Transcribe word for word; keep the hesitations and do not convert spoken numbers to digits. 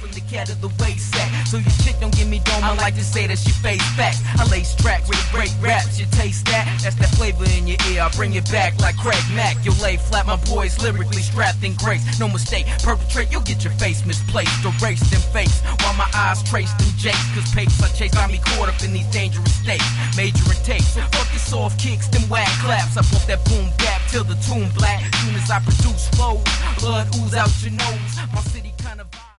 from the cat of the waist sack. So your chick don't give me dome, I like to say that she face facts. I lace tracks with great raps, you taste that? That's that flavor in your ear, I bring it back like Craig Mack. You'll lay flat, my boys lyrically strapped in grace. No mistake, perpetrate, you'll get your face misplaced. Erased in face, while my eyes trace them jakes. Cause papes I chase got me caught up in these dangerous states. Major and tapes, fuck your soft kicks, them whack claps. I pump that boom gap till the tune black. Soon as I produce flows, blood ooze out your nose. My city kinda